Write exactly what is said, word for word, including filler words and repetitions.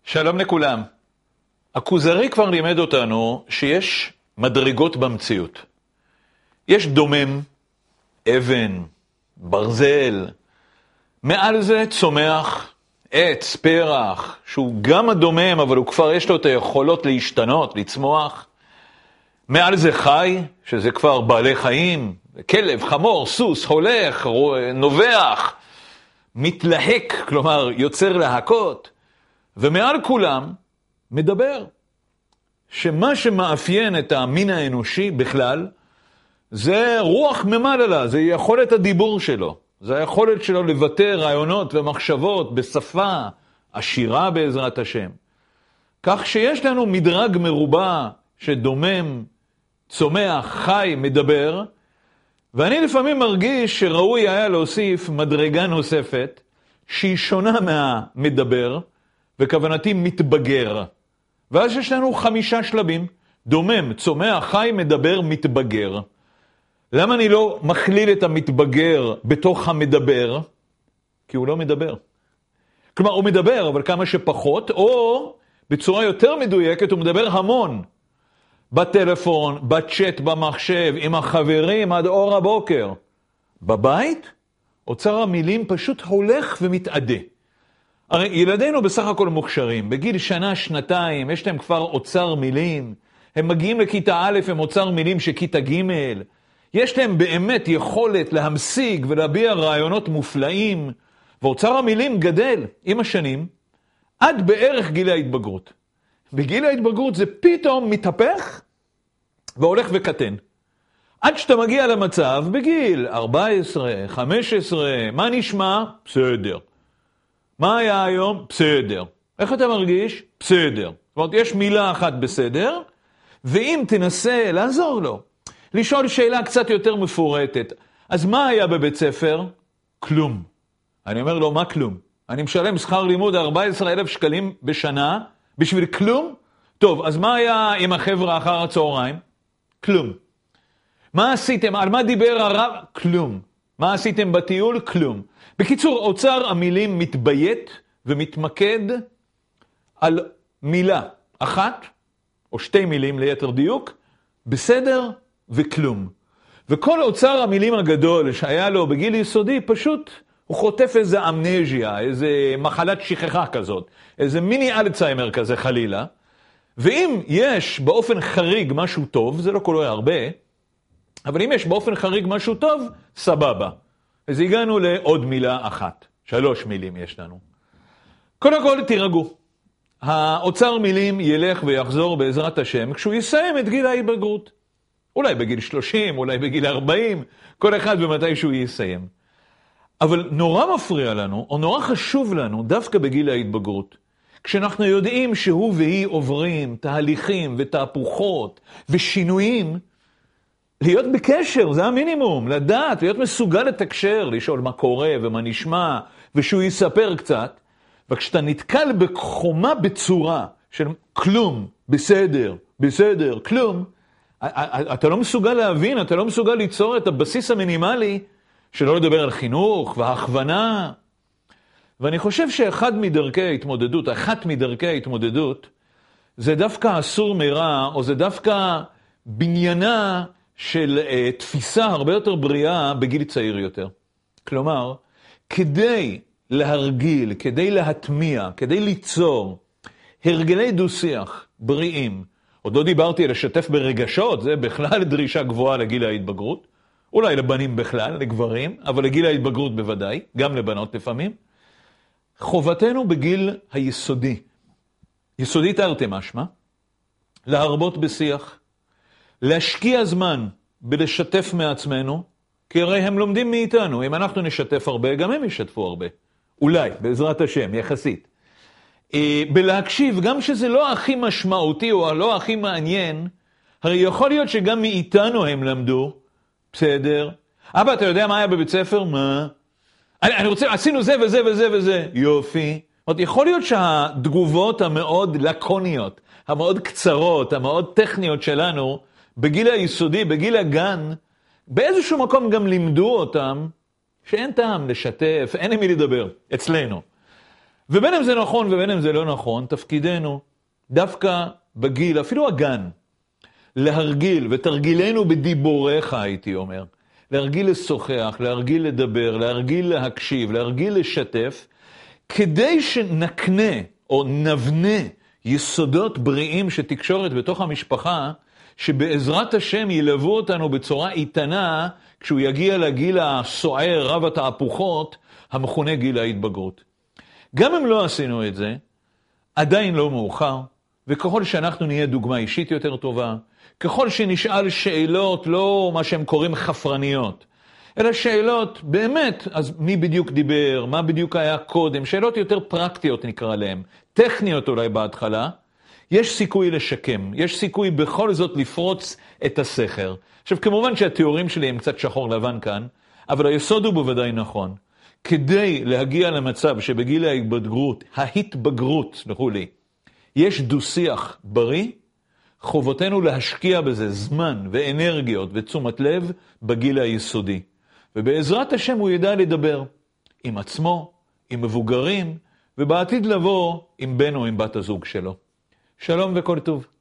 שלום לכולם. הכוזרי כבר לימד אותנו שיש מדרגות במציאות. יש דומם, אבן, ברזל, מעל זה צומח, עץ, פרח, שהוא גם הדומם, אבל הוא כבר יש לו את היכולות להשתנות, לצמוח. מעל זה חי, שזה כבר בעלי חיים, כלב, חמור, סוס, הולך, נובח, מתלהק, כלומר יוצר להקות. ומעל כולם מדבר, שמה שמאפיין את המין האנושי בכלל, זה רוח ממעלה, זה יכולת הדיבור שלו, זה היכולת שלו לבטא רעיונות ומחשבות בשפה עשירה בעזרת השם. כך שיש לנו מדרג מרובע שדומם, צומח, חי, מדבר, ואני לפעמים מרגיש שראוי היה להוסיף מדרגה נוספת, שהיא שונה מהמדבר, וכוונתי מתבגר. ואז יש לנו חמישה שלבים, דומם, צומח, חי, מדבר, מתבגר. למה אני לא מכליל את המתבגר בתוך המדבר? כי הוא לא מדבר. כלומר, הוא מדבר, אבל כמה שפחות, או בצורה יותר מדויקת, הוא מדבר המון. בטלפון, בצ'אט, במחשב, עם החברים עד אור הבוקר. בבית, אוצר המילים פשוט הולך ומתעדה. הרי ילדינו בסך הכל מוכשרים, בגיל שנה, שנתיים, יש להם כבר אוצר מילים, הם מגיעים לכיתה א', הם אוצר מילים שכיתה ג', יש להם באמת יכולת להמשיג ולהביע רעיונות מופלאים, ואוצר המילים גדל עם השנים, עד בערך גיל ההתבגרות. בגיל ההתבגרות זה פתאום מתהפך, והולך וקטן. עד שאתה מגיע למצב, בגיל ארבע עשרה, חמש עשרה, מה נשמע? בסדר. מה היה היום? בסדר. איך אתה מרגיש? בסדר. זאת אומרת, יש מילה אחת בסדר, ואם תנסה לעזור לו, לשאול שאלה קצת יותר מפורטת, אז מה היה בבית ספר? כלום. אני אומר לו, מה כלום? אני משלם שכר לימוד ארבעה עשר אלף שקלים בשנה, בשביל כלום? טוב, אז מה היה עם החבר'ה אחר הצהריים? כלום. מה עשיתם? על מה דיבר הרב? כלום. מה עשיתם בטיול? כלום. בקיצור, אוצר המילים מתביית ומתמקד על מילה אחת, או שתי מילים ליתר דיוק, בסדר וכלום. וכל אוצר המילים הגדול שהיה לו בגיל יסודי, פשוט הוא חוטף איזה אמנזיה, איזה מחלת שכחה כזאת, איזה מיני אלצהיימר כזה חלילה, ואם יש באופן חריג משהו טוב, זה לא קורה הרבה, אבל אם יש באופן חריג משהו טוב, סבבה. אז הגענו לעוד מילה אחת. שלוש מילים יש לנו. קודם כל תירגעו. האוצר מילים ילך ויחזור בעזרת השם כשהוא יסיים את גיל ההתבגרות. אולי בגיל שלושים, אולי בגיל ארבעים, כל אחד במתי שהוא יסיים. אבל נורא מפריע לנו, או נורא חשוב לנו, דווקא בגיל ההתבגרות, כשאנחנו יודעים שהוא והיא עוברים תהליכים ותהפוכות ושינויים, להיות בקשר, זה המינימום, לדעת, להיות מסוגל לתקשר, לשאול מה קורה ומה נשמע, ושהוא יספר קצת. וכשאתה נתקל בחומה בצורה של כלום, בסדר, בסדר, כלום, אתה לא מסוגל להבין, אתה לא מסוגל ליצור את הבסיס המינימלי, שלא לדבר על חינוך והכוונה. ואני חושב שאחד מדרכי ההתמודדות, אחת מדרכי ההתמודדות, זה דווקא אסור מרע, או זה דווקא בניינה, של uh, תפיסה הרבה יותר בריאה בגיל צעיר יותר. כלומר, כדי להרגיל, כדי להטמיע, כדי ליצור הרגלי דו-שיח בריאים, עוד לא דיברתי לשתף ברגשות, זה בכלל דרישה גבוהה לגיל ההתבגרות, אולי לבנים בכלל, לגברים, אבל לגיל ההתבגרות בוודאי, גם לבנות לפעמים. חובתנו בגיל היסודי, יסודי תרתי משמע, להרבות בשיח, להשקיע זמן בלשתף מעצמנו, כי הרי הם לומדים מאיתנו. אם אנחנו נשתף הרבה, גם הם ישתפו הרבה. אולי, בעזרת השם, יחסית. בלהקשיב, גם שזה לא הכי משמעותי או לא הכי מעניין, הרי יכול להיות שגם מאיתנו הם למדו, בסדר. אבא, אתה יודע מה היה בבית ספר? מה? אני, אני רוצה, עשינו זה וזה וזה וזה. יופי. זאת אומרת, יכול להיות שהתגובות המאוד לקוניות, המאוד קצרות, המאוד טכניות שלנו, בגיל היסודי, בגיל הגן, באיזשהו מקום גם לימדו אותם שאין טעם לשתף, אין עם מי לדבר, אצלנו. ובין אם זה נכון ובין אם זה לא נכון, תפקידנו דווקא בגיל, אפילו הגן, להרגיל, ותרגילנו בדיבורך, הייתי אומר, להרגיל לשוחח, להרגיל לדבר, להרגיל להקשיב, להרגיל לשתף, כדי שנקנה או נבנה יסודות בריאים שתקשורת בתוך המשפחה, שבעזרת השם ילוו אותנו בצורה איתנה, כשהוא יגיע לגיל הסוער, רב התהפוכות, המכונה גיל ההתבגרות. גם אם לא עשינו את זה, עדיין לא מאוחר, וככל שאנחנו נהיה דוגמה אישית יותר טובה, ככל שנשאל שאלות, לא מה שהם קוראים חפרניות, אלא שאלות באמת, אז מי בדיוק דיבר, מה בדיוק היה קודם, שאלות יותר פרקטיות נקרא להם, טכניות אולי בהתחלה, יש סיכוי לשקם, יש סיכוי בכל זאת לפרוץ את הסכר. עכשיו כמובן שהתיאורים שלי הם קצת שחור לבן כאן, אבל היסוד הוא בוודאי נכון. כדי להגיע למצב שבגיל ההתבגרות, ההתבגרות, סלחו לי, יש דו-שיח בריא, חובתנו להשקיע בזה זמן ואנרגיות ותשומת לב בגיל היסודי. ובעזרת השם הוא ידע לדבר עם עצמו, עם מבוגרים, ובעתיד לבוא עם בן או עם בת הזוג שלו. שלום וכל טוב.